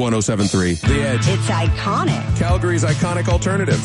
107.3 The Edge. It's iconic. Calgary's iconic alternative.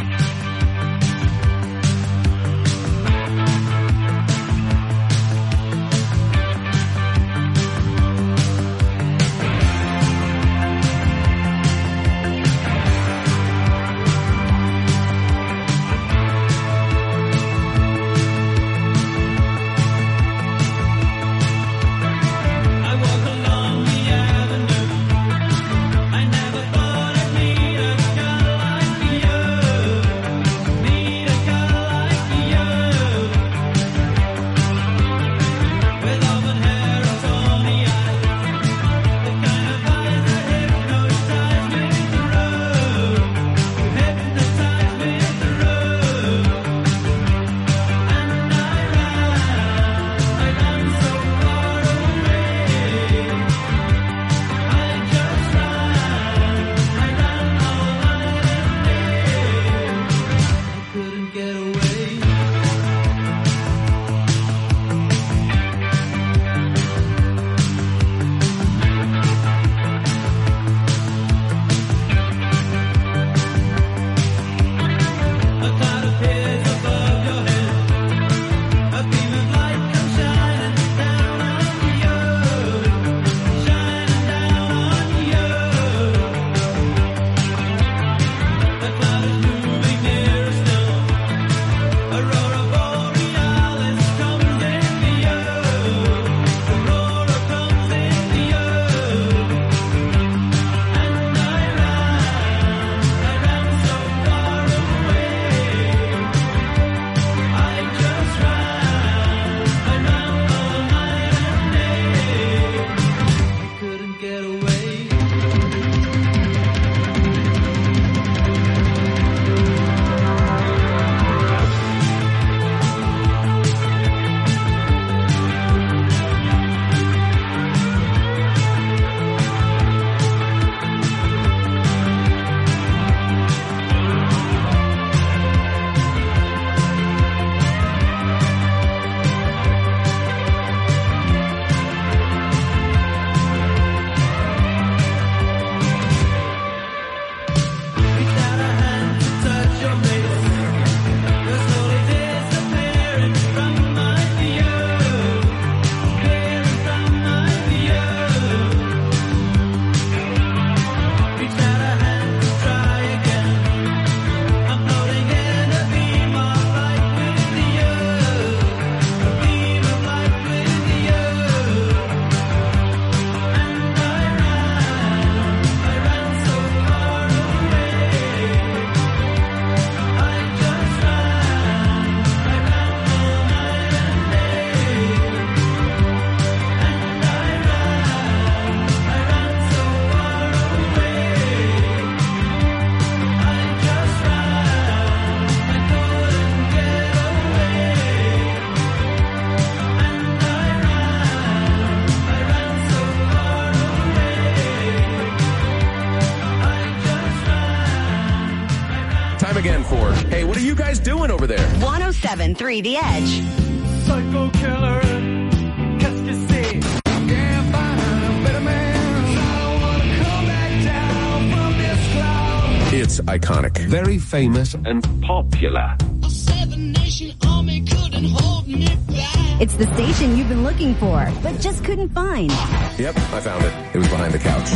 Again for, hey, what are you guys doing over there? 107.3 The Edge. Psycho killer, qu'est-ce que c'est? Can't find a better man. I don't want to come back down from this cloud. It's iconic. Very famous and popular. A seven-nation army couldn't hold me back. It's the station you've been looking for, but just couldn't find. Yep, I found it. It was behind the couch.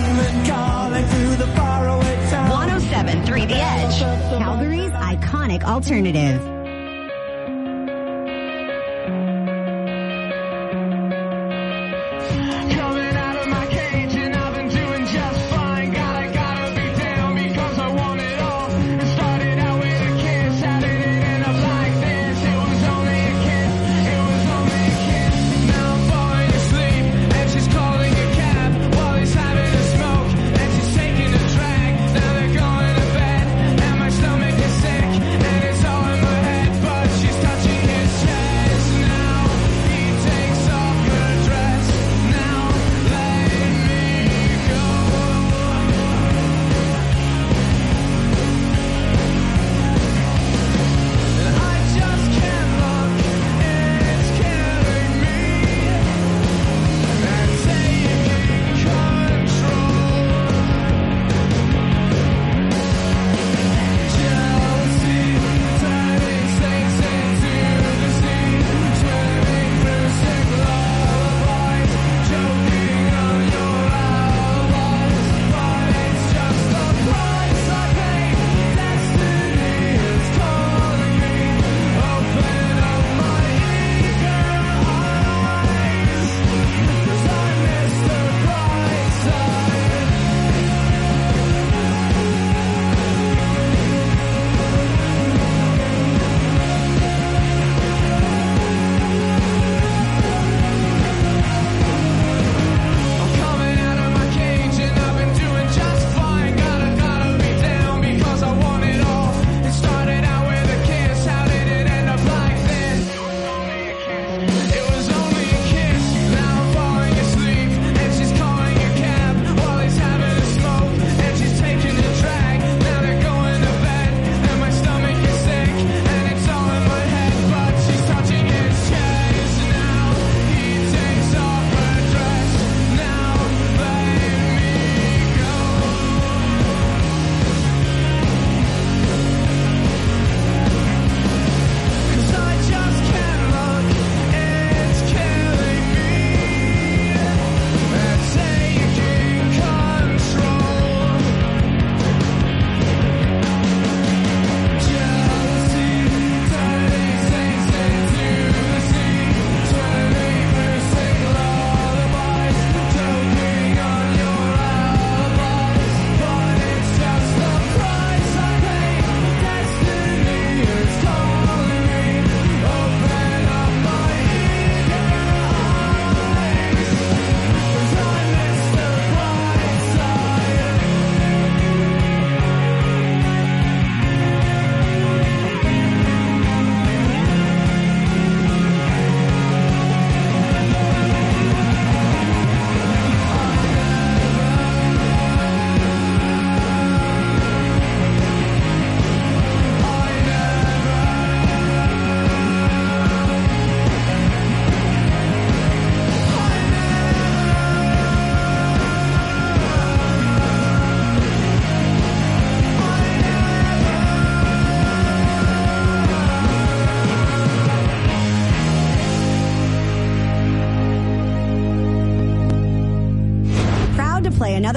107.3 The Edge. Calgary's iconic alternative. Coming out of my cage and I've been doing just fine. Gotta be down because I want it all. It started out with a kiss. How did it end up like this? It was only a kiss. It was only a kiss. Now I'm falling asleep and she's calling a cab while he's having a smoke and she's taking a drag. Now they're going to bed and my stomach is sick and it's all in my head.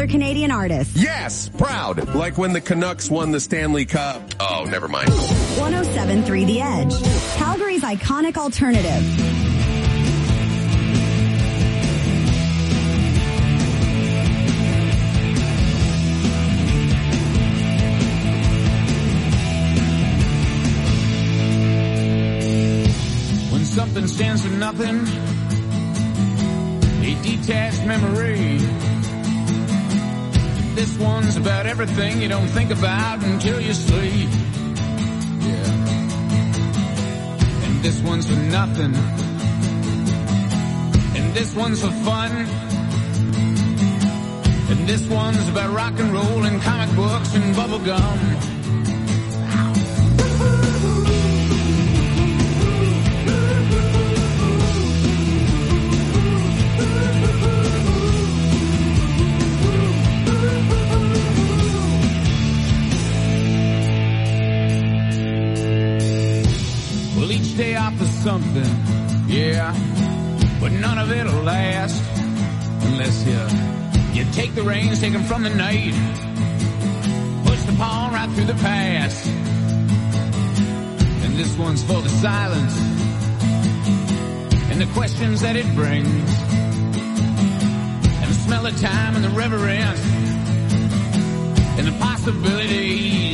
Canadian artist. Yes, proud. Like when the Canucks won the Stanley Cup. Oh, never mind. 107.3 The Edge. Calgary's iconic alternative. When something stands for nothing, a detached memory. This one's about everything you don't think about until you sleep. Yeah. And this one's for nothing. And this one's for fun. And this one's about rock and roll and comic books and bubble gum. Day off of something, yeah, but none of it'll last unless you take the reins, take them from the night, push the pawn right through the past. And this one's for the silence and the questions that it brings, and the smell of time and the reverence and the possibilities.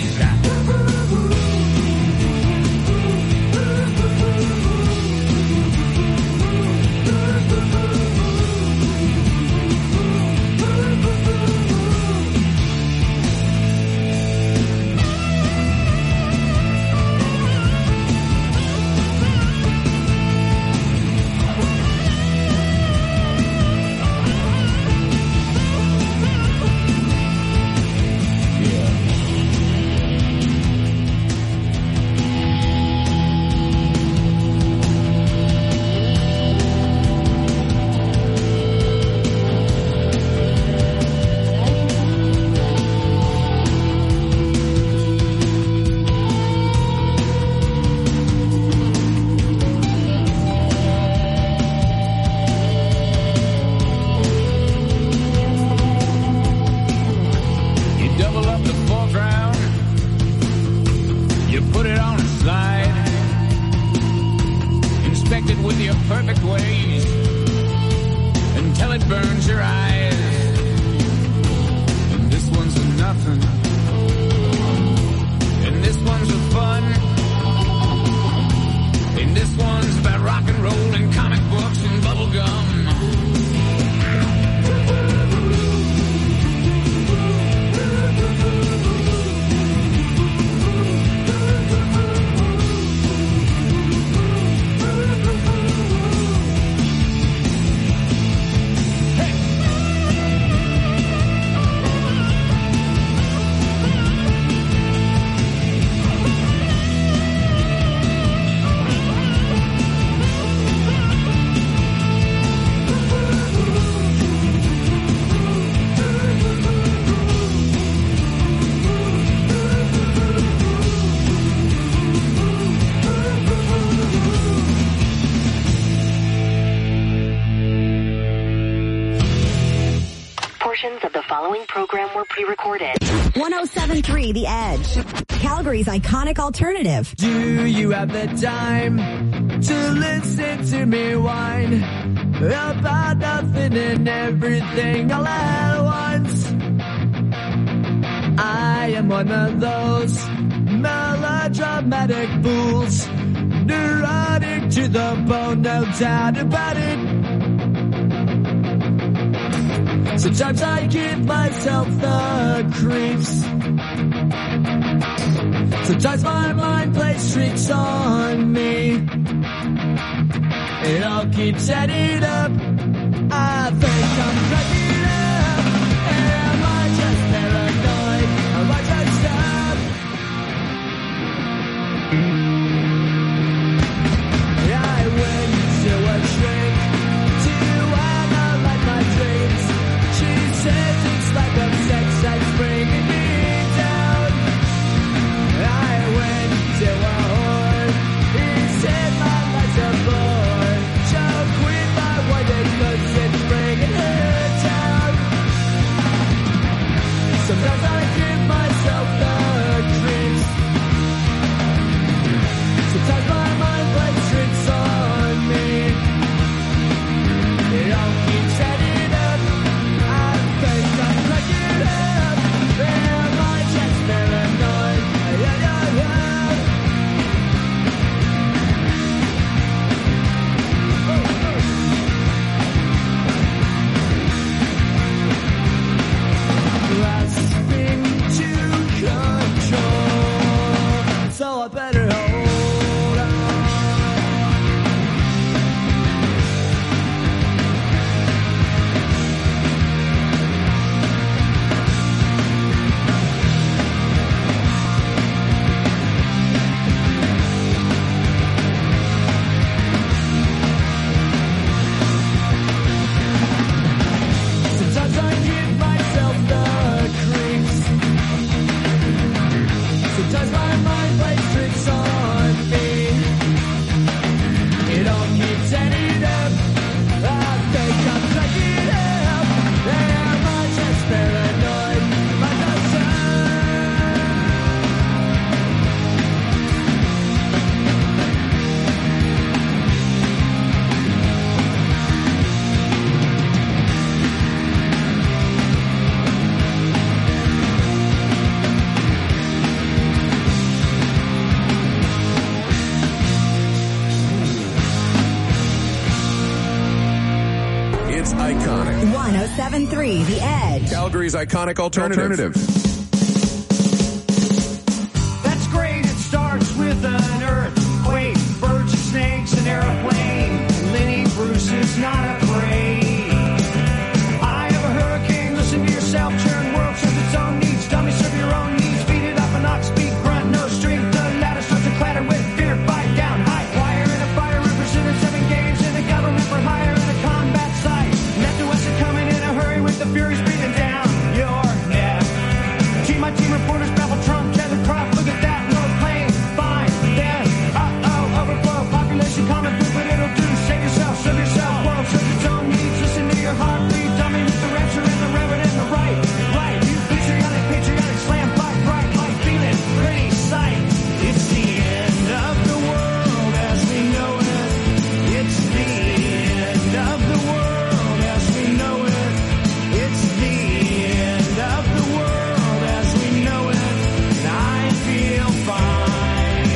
Program were pre-recorded. 107.3 The Edge. Calgary's iconic alternative. Do you have the time to listen to me whine about nothing and everything all at once? I am one of those melodramatic fools, neurotic to the bone, no doubt about it. Sometimes I give myself the creeps. Sometimes my mind plays tricks on me. It all keeps adding up. I think I'm cracking up. Am I just paranoid? Am I just up? I went to a shrink to analyze my dreams. She said things like I'm sex that's bringing me down. I went to a whore. He said my life's a bore. Choke with my word because it's bringing her down. 107.3 The Edge. Calgary's iconic alternative. That's great, it starts with an earthquake, birds and snakes, an airplane. Lenny Bruce is not afraid. I have a hurricane, listen to yourself, churn, world serves its own needs, dummy serve your own needs, beat it up an ox, beat, grunt, no strength, the ladder starts to clatter with fear, fight down, high wire in a fire, represented 7 games in a government for hire in a combat site. Left to us are coming in a hurry with the furies breathing down your neck. Team my team reporters babble Trump, tether crop, look at that, no pain, fine, death, overflow, population common food, but it'll do, save yourself, serve yourself, world serves its own needs, listen to your heartbeat, dummy with the rapture and the reverend and the right, you patriotic, slam, fight, right, like feeling, pretty sight, it's the end of the world as we know it, it's the end of the world as we know it, it's the end of the world as we know it, and I feel fine.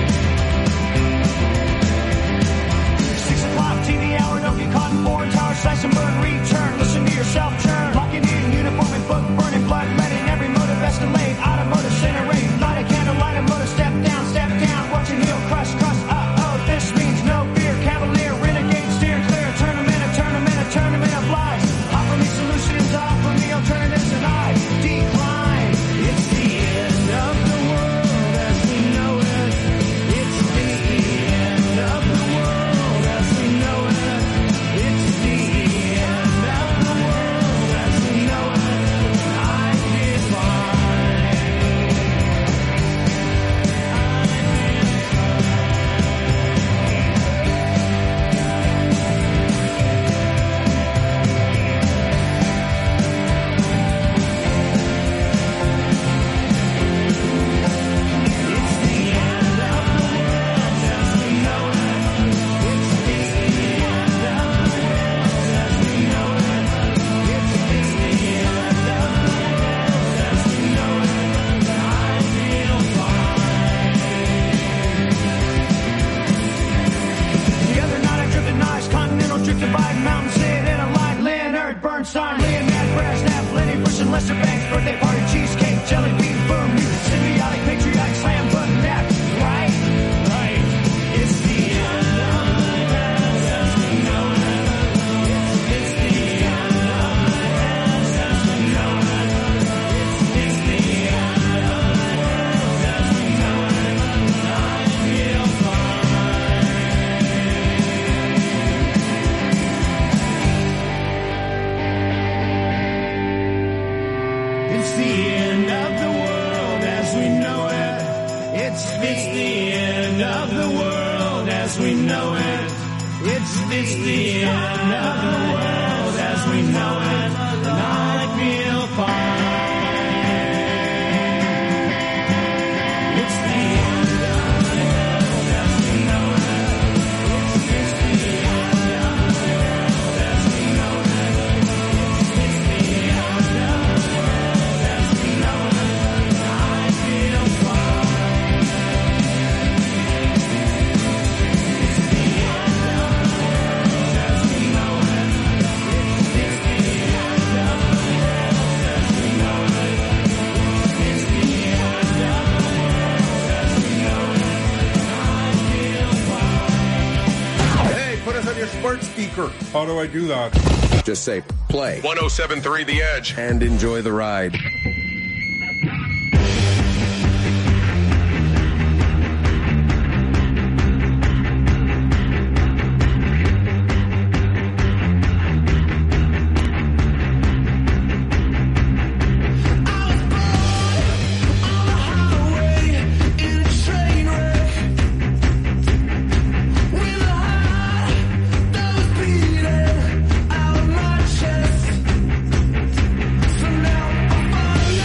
6 o'clock TV hour, don't get caught in foreign tower, slice and burn, return, listen to yourself churn, locking in uniform and book, burning blood, letting every motive escalate, automotive incinerate, light a candle, light a motor, step down, watch your heel crush, this means no fear, cavalier, renegade, steer clear, tournament of lies, offer me solutions, offer me alternatives, and I decline. It's the end of the world as we know it, it's the end of the world as we know it, it's the end of the world as we know it, and I feel fine. The other night I drifted nice, continental drifted by mountain, sit in a line, Leonard Bernstein, Leonard Brasnap, Lenny Bruce and Lester Banks, birthday party, cheesecake, jelly bean, boom, you symbiotic, patriotic, slam button, that's right, it's the end of the world as we know it, it's the end of the world as we know it, it's the end of the world as we know it, I feel fine. It's the end of the world as we know it. It's the end of the world as we know it. It's the end of the world as we know it. And I feel fine. It's the end of the world as we know it. It's the end of the world as we know it. It's the end of the world as we know it. And I feel fine. It's the end of the world as we know it. It's the end of the world as we know it. It's the end of the world as we know it. And I feel fine. Hey, put us on your smart speaker. How do I do that? Just say play 107.3 The Edge. and enjoy the ride. Out of my chest, so now I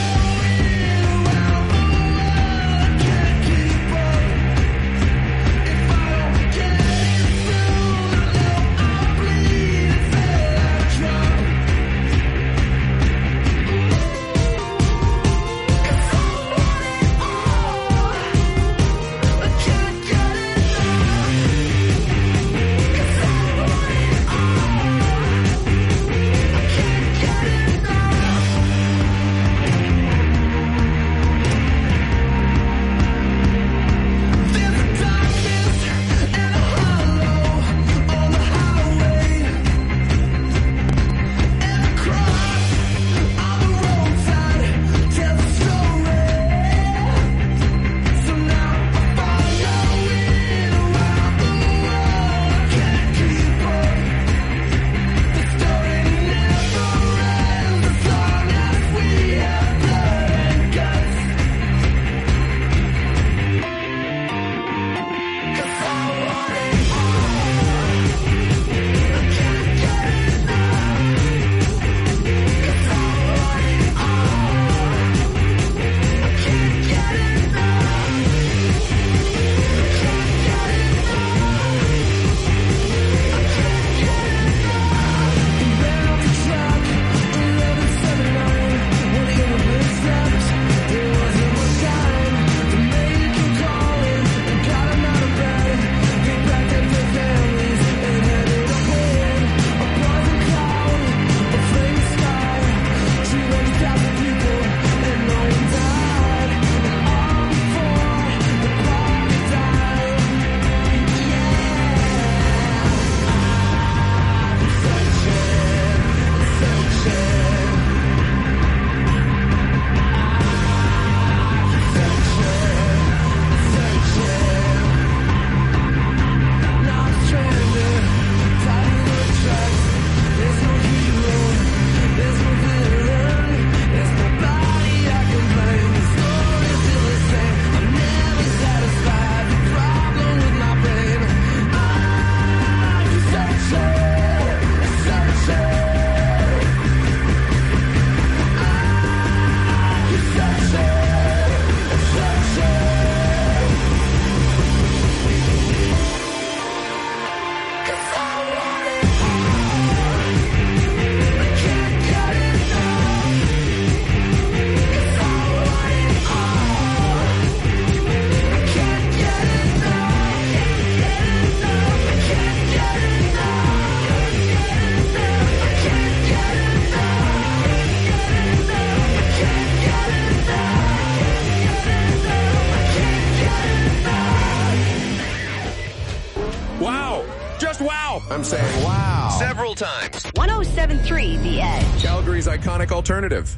just wow. I'm saying wow. Several times. 107.3 The Edge. Calgary's iconic alternative.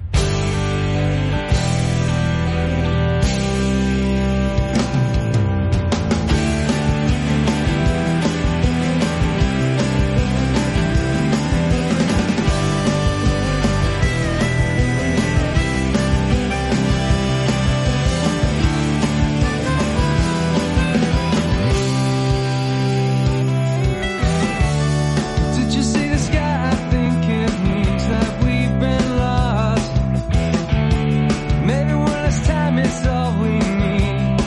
Did you see the sky? I think it means that we've been lost. Maybe when it's time, it's all we need.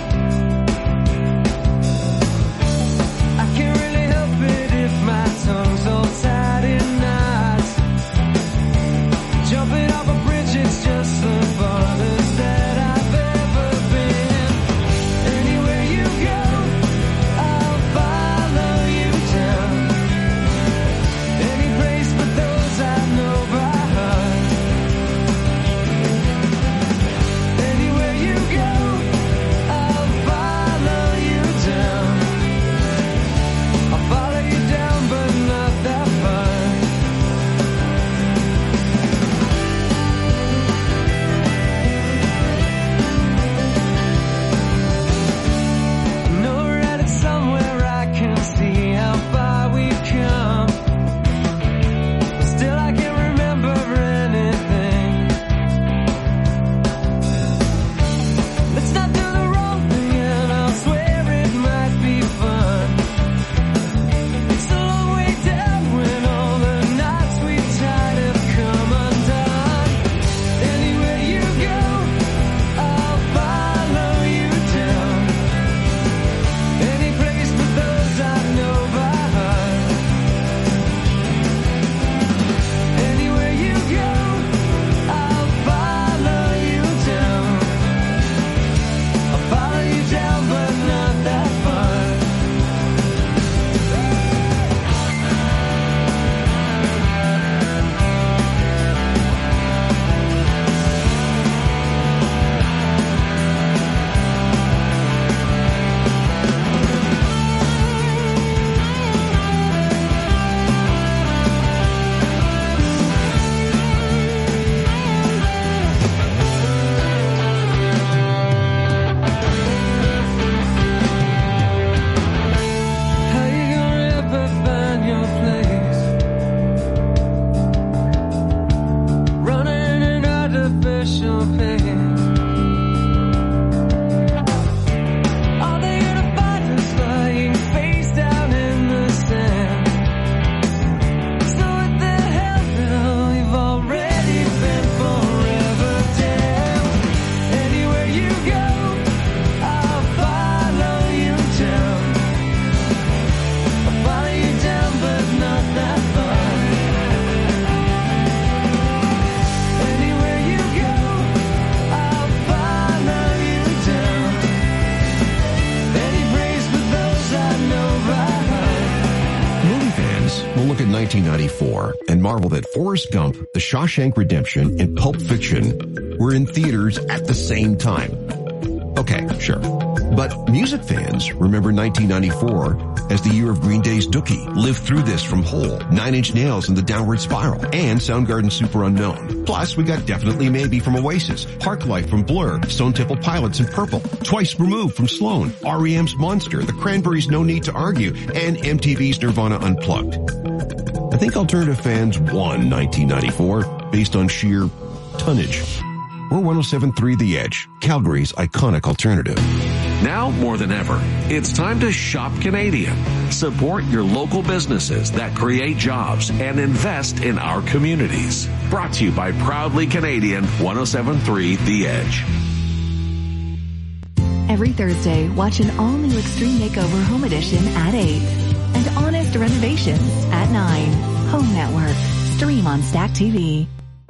I can't really help it if my tongue's all tied in knots. Jumping off a bridge, it's just the farthest that I've ever been. Anywhere you go, I'll follow you down. Any place but those I know by heart. Anywhere you go, I'll follow you down. I'll follow you down, but not that far. I know we're headed somewhere I can see how far we've come. Still, I can't remember anything. Let's not do the wrong thing, and I'll swear it might be fun. It's a long way down when all the knots we tied have come undone. Anywhere you go, I'll follow you down. Any place but those I know by heart. Anywhere you go, I'll follow you down. I'll follow you down, but not that far. How you gonna ever find your place? Running an artificial pain. Are they gonna find us lying face down in the sand? So what the hell, we've already been forever damn. Anywhere you go, I'll follow you down. I'll follow you down, but not that far. Anywhere you go, I'll follow you down. Any place but those I know by heart. Movie fans will look at 1994 and marvel that Forrest Gump, The Shawshank Redemption, and Pulp Fiction were in theaters at the same time. Okay, sure. But music fans remember 1994 as the year of Green Day's Dookie, Live Through This from Hole, Nine Inch Nails and the Downward Spiral, and Soundgarden's Super Unknown. Plus, we got Definitely Maybe from Oasis, Parklife from Blur, Stone Temple Pilots and Purple, Twice Removed from Sloan, R.E.M.'s Monster, The Cranberries' No Need to Argue, and MTV's Nirvana Unplugged. I think alternative fans won 1994 based on sheer tonnage. We're 107.3 The Edge, Calgary's iconic alternative. Now more than ever, it's time to shop Canadian. Support your local businesses that create jobs and invest in our communities. Brought to you by Proudly Canadian 107.3 The Edge. Every Thursday, watch an all-new Extreme Makeover Home Edition at 8 and Honest Renovations at 9. Home Network. Stream on Stack TV.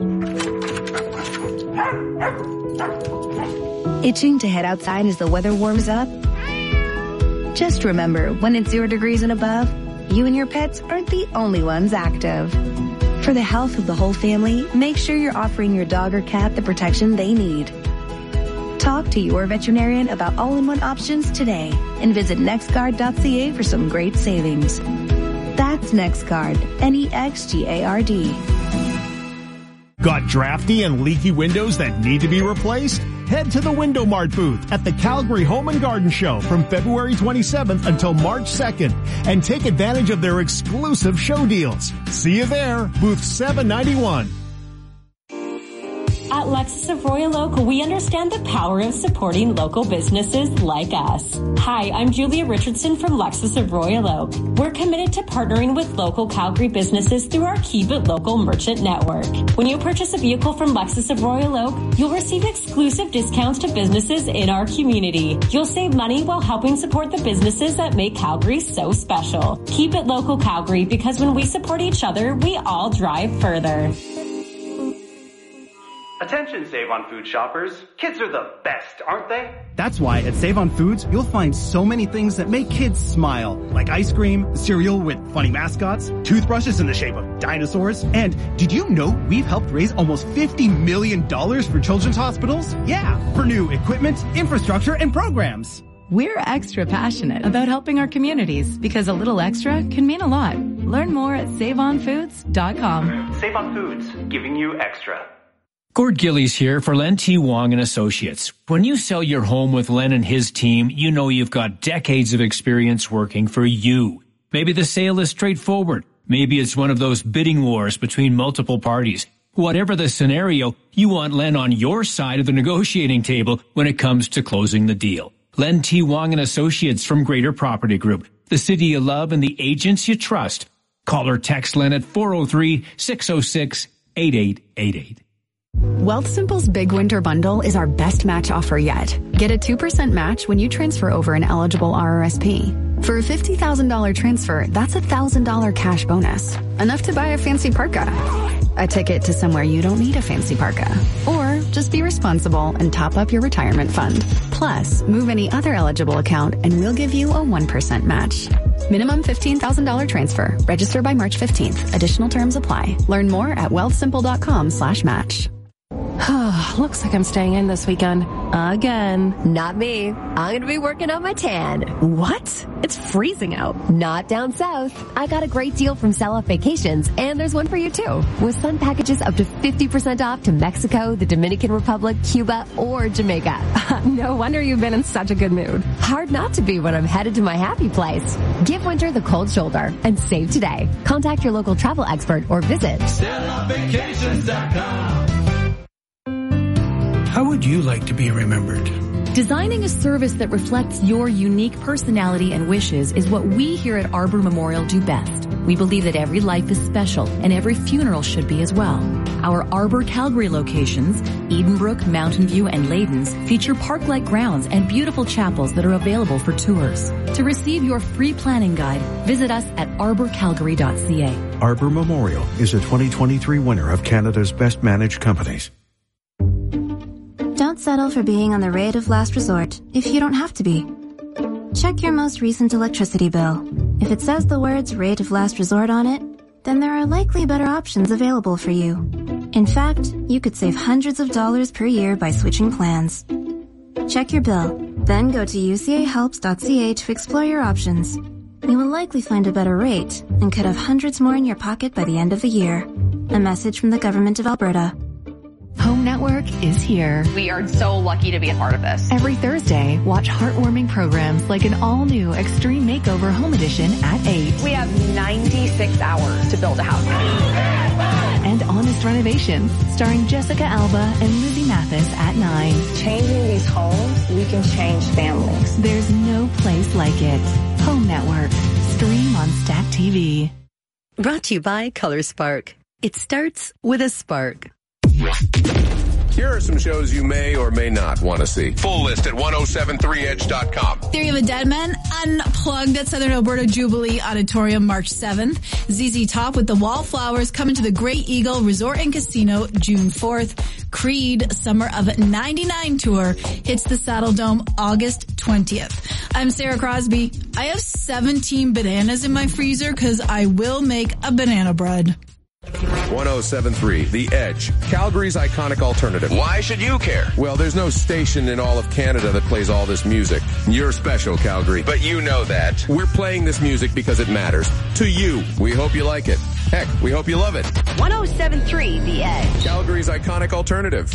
Itching to head outside as the weather warms up? Just remember, when it's 0 degrees and above, you and your pets aren't the only ones active. For the health of the whole family, make sure you're offering your dog or cat the protection they need. Talk to your veterinarian about all-in-one options today and visit nextguard.ca for some great savings. That's NexGard, NEXGARD. Got drafty and leaky windows that need to be replaced? Head to the Window Mart booth at the Calgary Home and Garden Show from February 27th until March 2nd and take advantage of their exclusive show deals. See you there, booth 791. At Lexus of Royal Oak, we understand the power of supporting local businesses like us. Hi, I'm Julia Richardson from Lexus of Royal Oak. We're committed to partnering with local Calgary businesses through our Keep It Local merchant network. When you purchase a vehicle from Lexus of Royal Oak, you'll receive exclusive discounts to businesses in our community. You'll save money while helping support the businesses that make Calgary so special. Keep it local, Calgary, because when we support each other, we all drive further. Attention Save on Food shoppers. Kids are the best, aren't they? That's why at Save on Foods, you'll find so many things that make kids smile, like ice cream, cereal with funny mascots, toothbrushes in the shape of dinosaurs. And did you know we've helped raise almost $50 million for children's hospitals? Yeah, for new equipment, infrastructure, and programs. We're extra passionate about helping our communities because a little extra can mean a lot. Learn more at SaveOnFoods.com. Save on Foods, giving you extra. Gord Gillies here for Len T. Wong and Associates. When you sell your home with Len and his team, you know you've got decades of experience working for you. Maybe the sale is straightforward. Maybe it's one of those bidding wars between multiple parties. Whatever the scenario, you want Len on your side of the negotiating table when it comes to closing the deal. Len T. Wong and Associates from Greater Property Group, the city you love and the agents you trust. Call or text Len at 403-606-8888. Wealthsimple's Big Winter Bundle is our best match offer yet. Get a 2% match when you transfer over an eligible RRSP. For a $50,000 transfer, that's a $1,000 cash bonus. Enough to buy a fancy parka. A ticket to somewhere you don't need a fancy parka. Or just be responsible and top up your retirement fund. Plus, move any other eligible account and we'll give you a 1% match. Minimum $15,000 transfer. Register by March 15th. Additional terms apply. Learn more at wealthsimple.com/match. Looks like I'm staying in this weekend. Again. Not me. I'm going to be working on my tan. What? It's freezing out. Not down south. I got a great deal from Sell Off Vacations, and there's one for you too. With sun packages up to 50% off to Mexico, the Dominican Republic, Cuba, or Jamaica. No wonder you've been in such a good mood. Hard not to be when I'm headed to my happy place. Give winter the cold shoulder and save today. Contact your local travel expert or visit selloffvacations.com. How would you like to be remembered? Designing a service that reflects your unique personality and wishes is what we here at Arbor Memorial do best. We believe that every life is special and every funeral should be as well. Our Arbor Calgary locations, Edenbrook, Mountain View, and Ladens, feature park-like grounds and beautiful chapels that are available for tours. To receive your free planning guide, visit us at arborcalgary.ca. Arbor Memorial is a 2023 winner of Canada's Best Managed Companies. Don't settle for being on the rate of last resort if you don't have to be. Check your most recent electricity bill. If it says the words rate of last resort on it, then there are likely better options available for you. In fact, you could save hundreds of dollars per year by switching plans. Check your bill, then go to ucahelps.ca to explore your options. You will likely find a better rate and could have hundreds more in your pocket by the end of the year. A message from the Government of Alberta. Home Network is here. We are so lucky to be a part of this. Every Thursday, watch heartwarming programs like an all-new Extreme Makeover Home Edition at 8. We have 96 hours to build a house. And Honest Renovations, starring Jessica Alba and Lizzie Mathis at 9. Changing these homes, we can change families. There's no place like it. Home Network. Stream on Stack TV. Brought to you by Color Spark. It starts with a spark. Here are some shows you may or may not want to see. Full list at 1073edge.com. Theory of a Dead Man, Unplugged at Southern Alberta Jubilee Auditorium March 7th. ZZ Top with the Wallflowers coming to the Great Eagle Resort and Casino June 4th. Creed Summer of 99 tour hits the Saddle Dome August 20th. I'm Sarah Crosby. I have 17 bananas in my freezer because I will make a banana bread. 107.3 The Edge, Calgary's iconic alternative. Why should you care? Well, there's no station in all of Canada that plays all this music. You're special, Calgary. But you know that. We're playing this music because it matters. To you. We hope you like it. Heck, we hope you love it. 107.3 The Edge, Calgary's iconic alternative.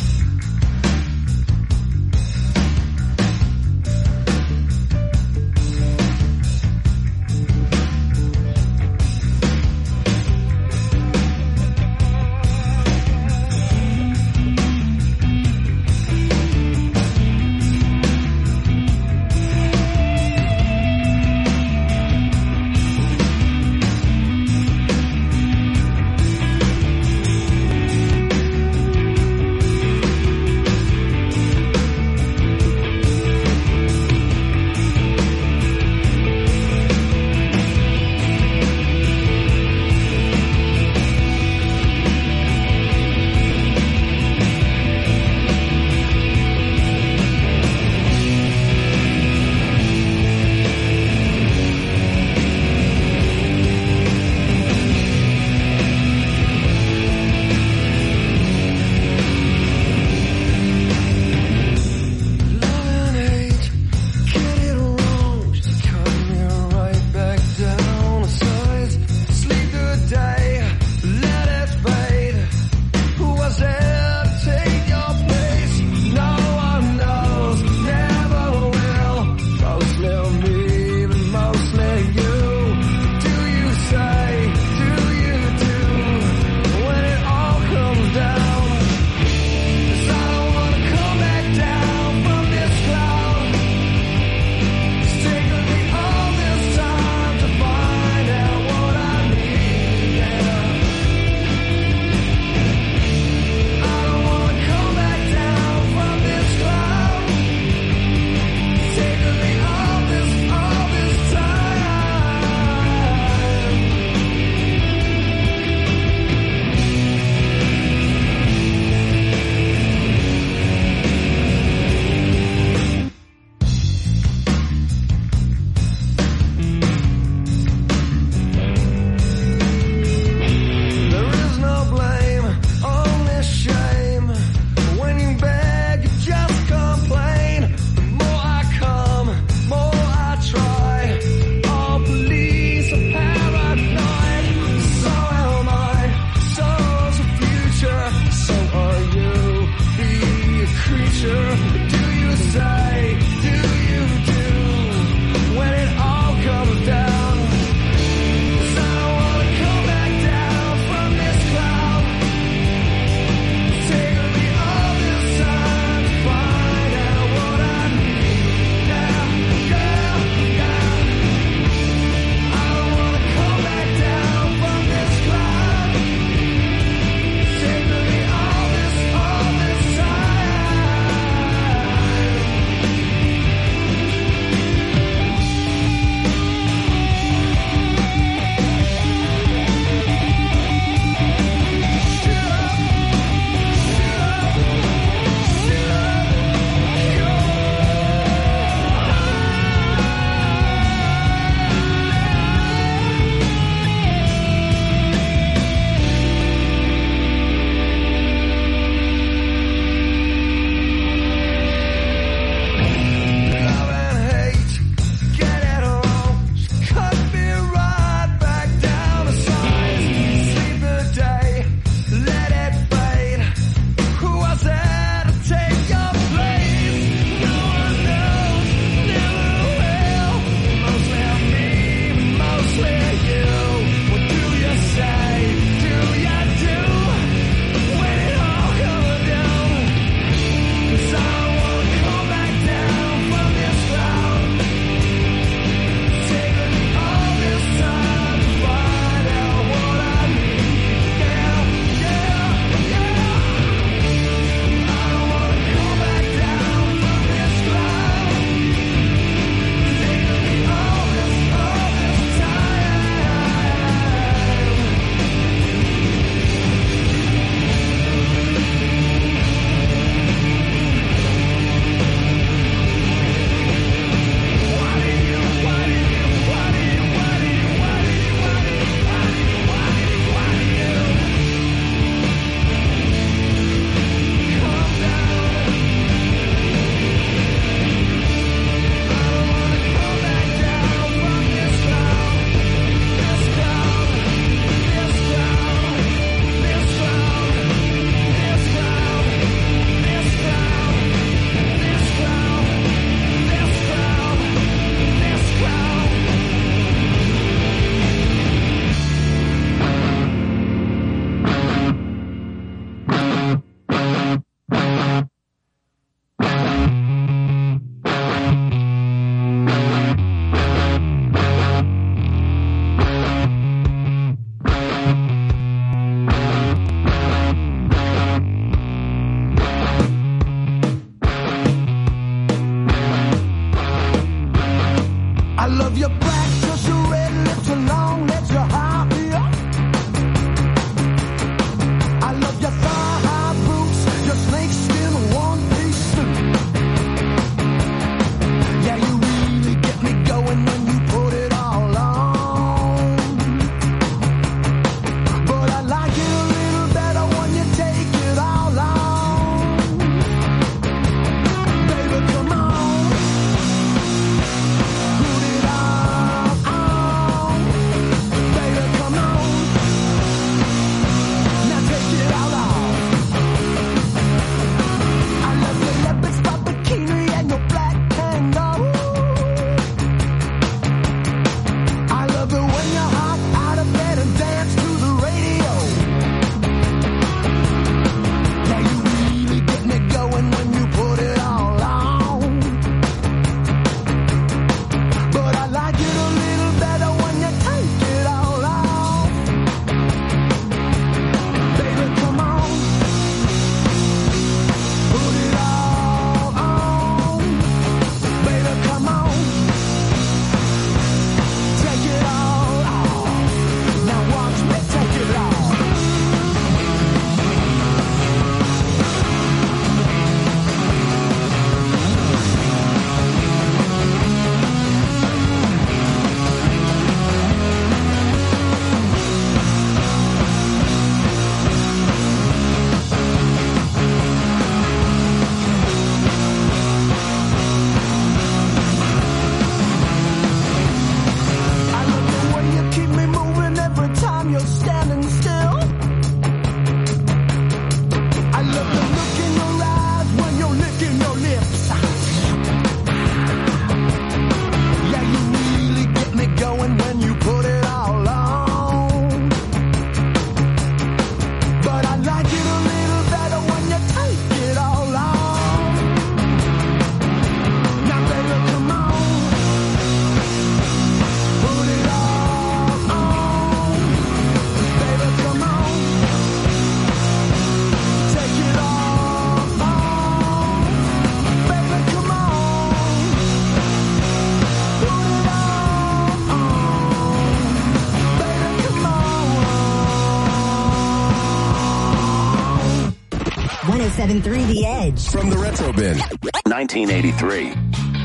107.3 The Edge. From the Retro Bin. 1983.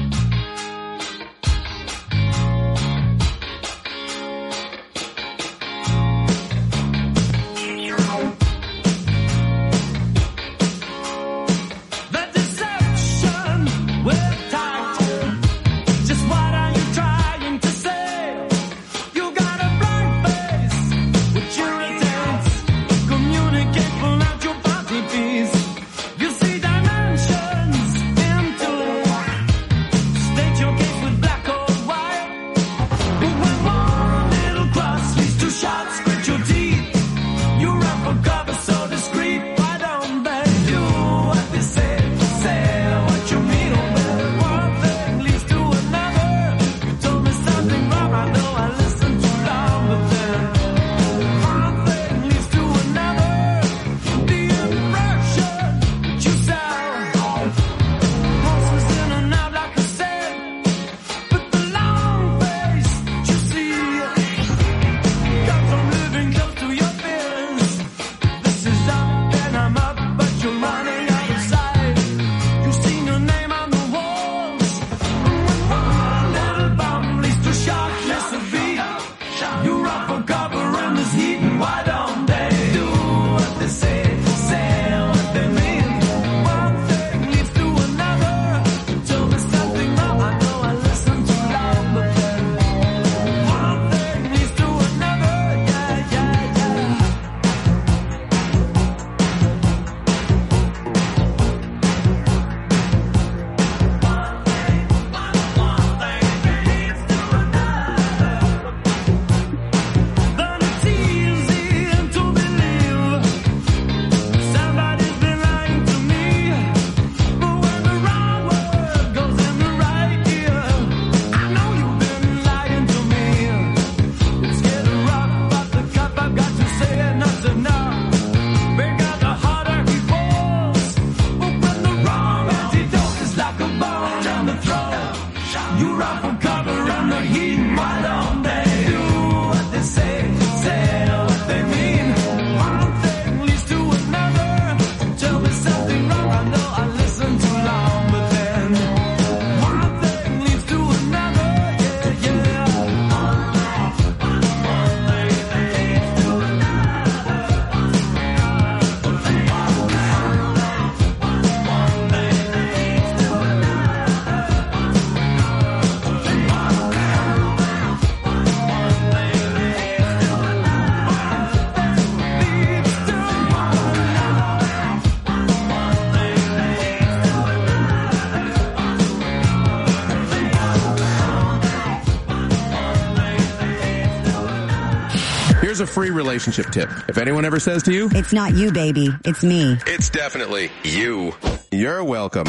Here's a free relationship tip. If anyone ever says to you, "It's not you, baby, it's me," it's definitely you. You're welcome.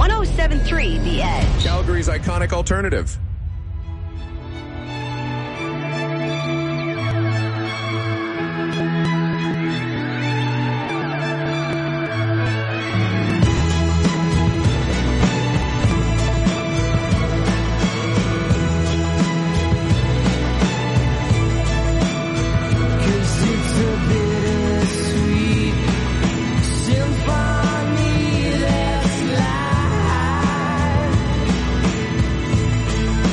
107.3 The Edge. Calgary's iconic alternative. Symphony that's live.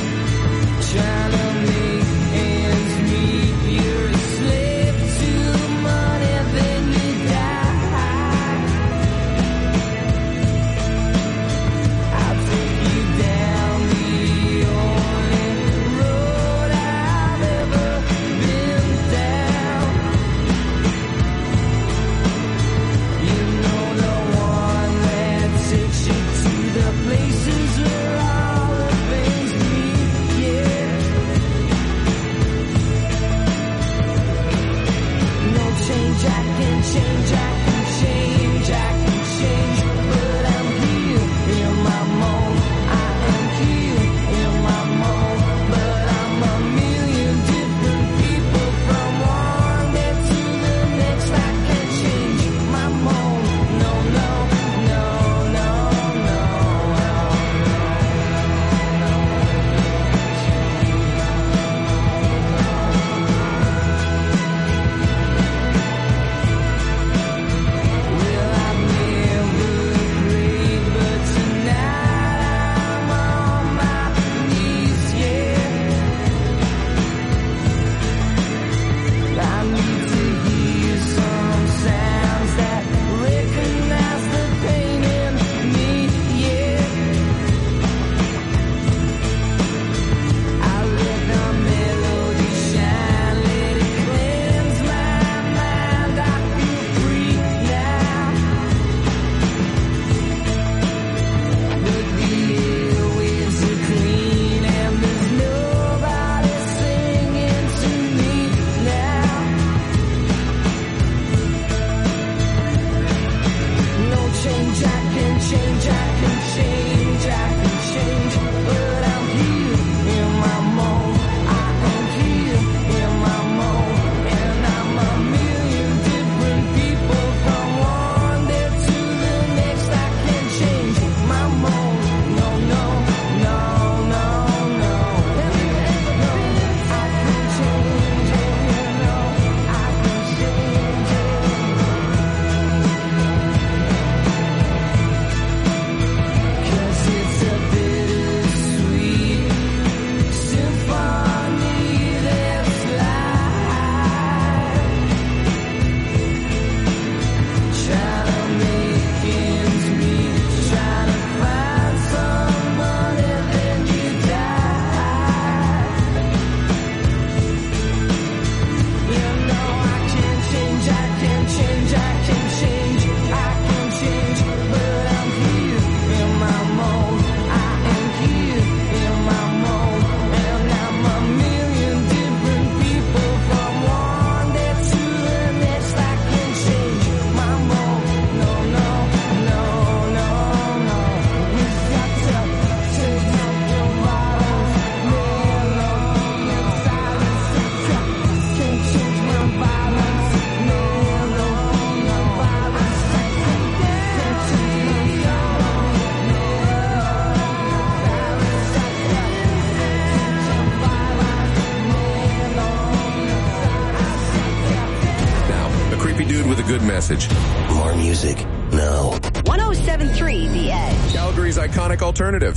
message. More music. No. 107.3 The Edge. Calgary's iconic alternative.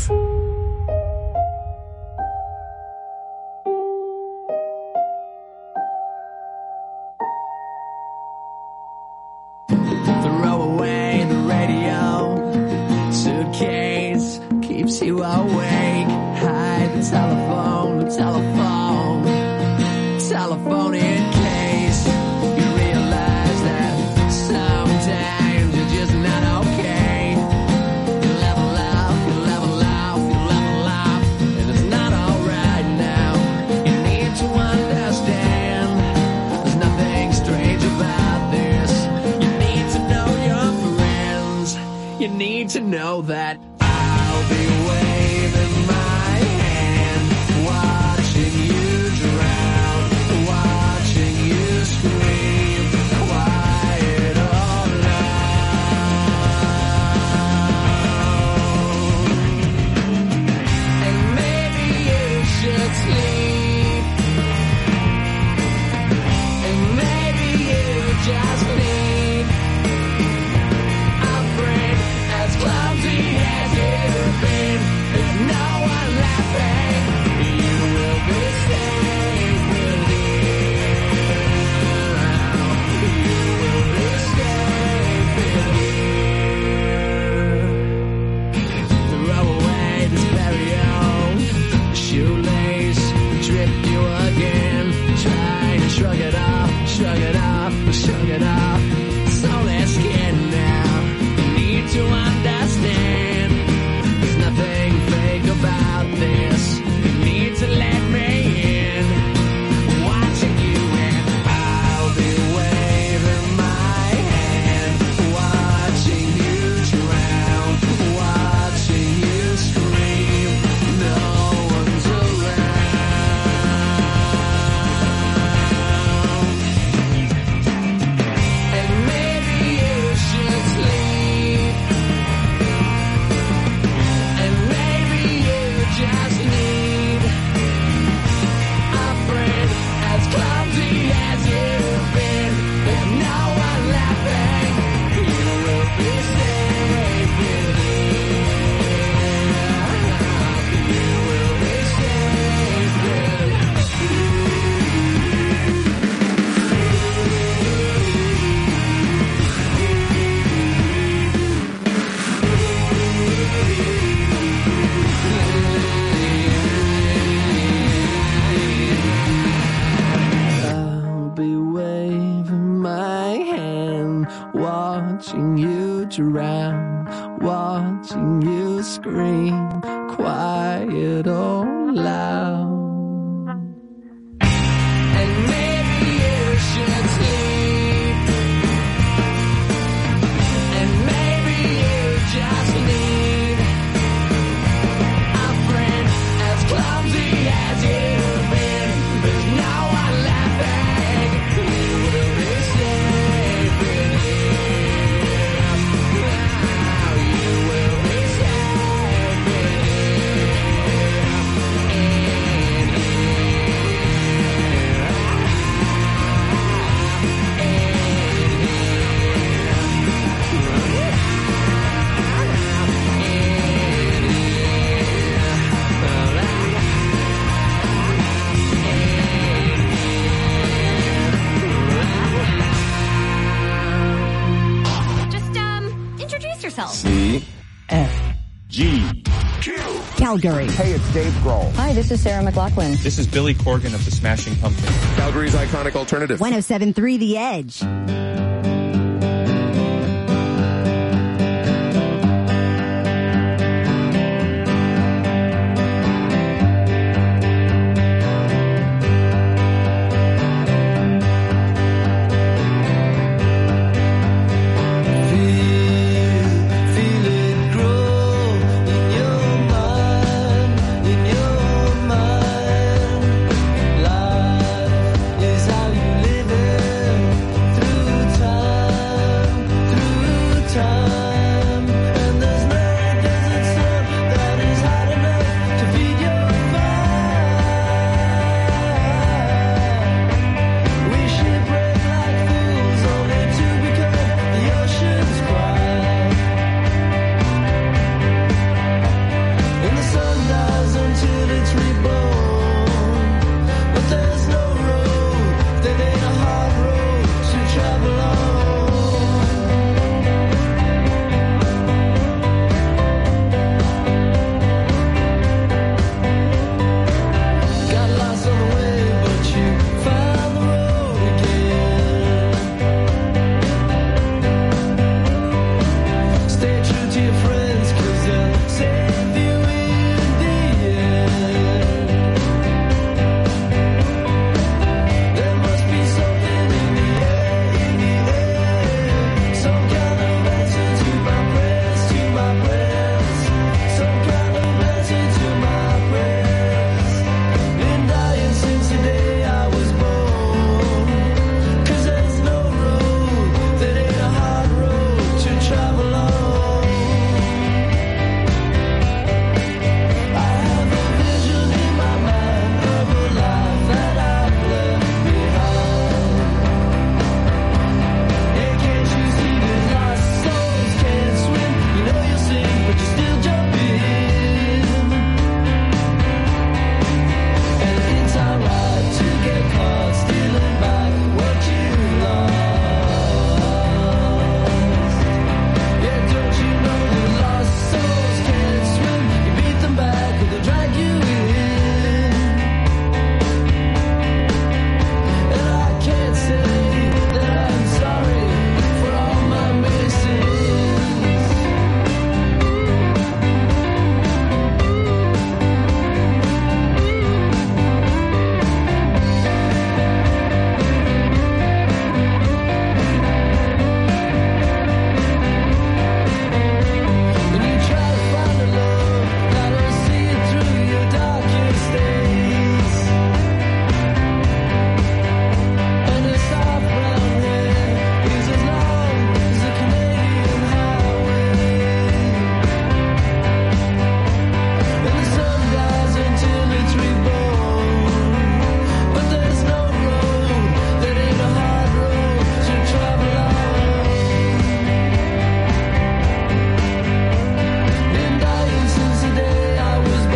Throw away the radio. Suitcase keeps you awake. Hide the telephone in case you realize that sometimes you're just not okay. You level up, and it's not alright now. You need to understand there's nothing strange about this. You need to know your friends. You need to know that I'll be waving my hand, watching you drown, watching you scream, quiet all alone. And maybe you should sleep, and maybe you just need a friend as clumsy as you've been. There's no one laughing. You will be safe with you. You will be safe with you. Throw away this stereo. Shoelace tripped you again. Try to shrug it off, shrug it off, shrug it off. It's only skin now. You need to understand there's nothing fake about this. You need to let me in. Watching you and I'll be waving my hand, watching you drown, watching you scream. No one's around. And maybe you should sleep, and maybe you just need a friend as clumsy as you've been. There's no one laughing. You will be safe with you. You will be safe with I'll be waving my hand, watching you drown, watching you scream, quiet or loud. And maybe you should sleep, and maybe you just need a friend as clumsy as you've been. There's no one laughing. You will be safe with you. You will be safe Just, introduce yourself. C F G Calgary. Hey, it's Dave Grohl. Hi, this is Sarah McLachlan. This is Billy Corgan of the Smashing Pumpkins. Calgary's iconic alternative. 107.3 The Edge.